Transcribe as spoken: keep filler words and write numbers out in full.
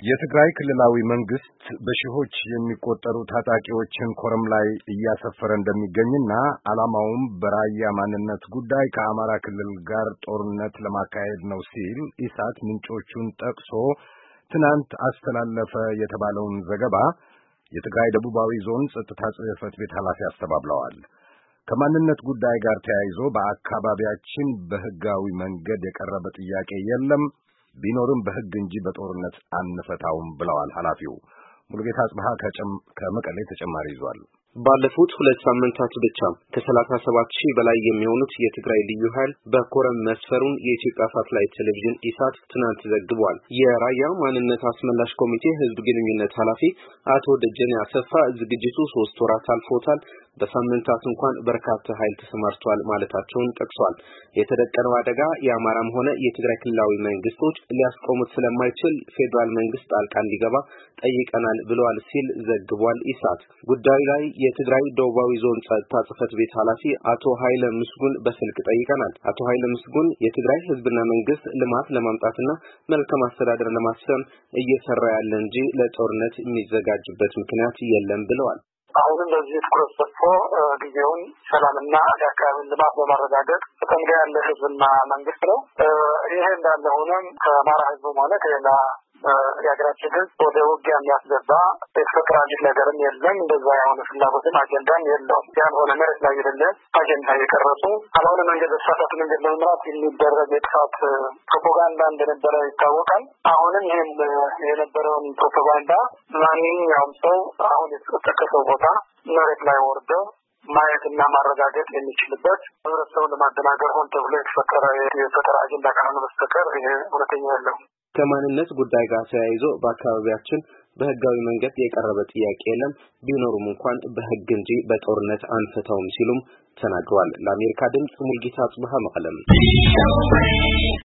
የትግራይ ክልላዊ መንግስት በሺዎች የሚቆጠሩ ታጣቂዎችን ኮረም ላይ እያሰፈረ እንደሚገኝና ዓላማውም በራያ ማንነት ጉዳይ ከአማራ ክልል ጋር ጦርነት ለማካሄድ ነው ሲል ኢሳት ምንጮቹን ጠቅሶ ትናንት አስተላለፈ የተባለውን ዘገባ የትግራይ ደቡባዊ ዞን ጸጥታ ጽሕፈት ቤት ኃላፊ አስተባብለዋል። ከማንነት ጉዳይ ጋር ተያይዞ በአካባቢያችን በህጋዊ መንገድ የቀረበ ጥያቄ የለም ቢኖርም በህግ እንጂ በጦርነት አንፈታውም ብለዋል ኃላፊው። ሙሉጌታ አጽባሃ ከመቀሌ ተጨማሪ ይዟል። ባለፉት ሁለት ሳምንታት ብቻ ከሰላሳ ሰባት ሺህ በላይ የሚሆኑት የትግራይ ልዩ ኃይል በኮረም መስፈሩን የኢትዮጵያ ሳተላይት ቴሌቪዥን ኢሳት ትናንት ዘግቧል። የራያ ማንነት አስመላሽ ኮሚቴ ህዝብ ግንኙነት ኃላፊ አቶ ደጀኔ አሰፋ ዝግጅቱ ሶስት ወራት አልፎታል፣ በሳምንታት እንኳን በርካታ ኃይል ተሰማርቷል ማለታቸውን ጠቅሷል። የተደቀነው አደጋ የአማራም ሆነ የትግራይ ክልላዊ መንግስቶች ሊያስቆሙት ስለማይችል ፌደራል መንግስት ጣልቃ እንዲገባ ጠይቀናል ብለዋል ሲል ዘግቧል ኢሳት። ጉዳዩ ላይ የትግራይ ደቡባዊ ዞን ጸጥታ ጽሕፈት ቤት ኃላፊ አቶ ኃይለ ምስጉን በስልክ ጠይቀናል። አቶ ኃይለ ምስጉን የትግራይ ህዝብና መንግስት ልማት ለማምጣትና መልካም አስተዳደር ለማስፈን እየሰራ ያለ እንጂ ለጦርነት የሚዘጋጅበት ምክንያት የለም ብለዋል። አሁንም በዚህ ትኩረት ሰጥቶ ጊዜውን ሰላምና የአካባቢን ልማት በማረጋገጥ ተጠምዶ ያለ ህዝብና መንግስት ነው። ይሄ እንዳለ ሆነም ከአማራ ህዝብም ሆነ ከሌላ የሀገራችን ህዝብ ወደ ውጊያ የሚያስገባ የተፈጠረ አንዲት ነገርም የለም። እንደዛ የሆነ ፍላጎትም አጀንዳም የለውም። ያን ሆነ መሬት ላይ የሌለ አጀንዳ የቀረጹ አሁን መንገድ በተሳሳተ መንገድ ለመምራት የሚደረግ የጥፋት ፕሮፓጋንዳ እንደነበረ ይታወቃል። አሁንም ይህም የነበረውን ፕሮፓጋንዳ ማንኛውም ሰው አሁን የተጠቀሰው ቦታ መሬት ላይ ወርደው ማየትና ማረጋገጥ የሚችልበት ህብረተሰቡን ለማደናገር ሆን ተብሎ የተፈጠረ የፈጠራ አጀንዳ ካልሆነ በስተቀር ይሄ እውነተኛ የለውም። ከማንነት ጉዳይ ጋር ተያይዞ በአካባቢያችን በህጋዊ መንገድ የቀረበ ጥያቄ የለም ቢኖርም እንኳን በህግ እንጂ በጦርነት አንፈታውም ሲሉም ተናግረዋል። ለአሜሪካ ድምጽ ሙሉጌታ አጽባሃ መቀለም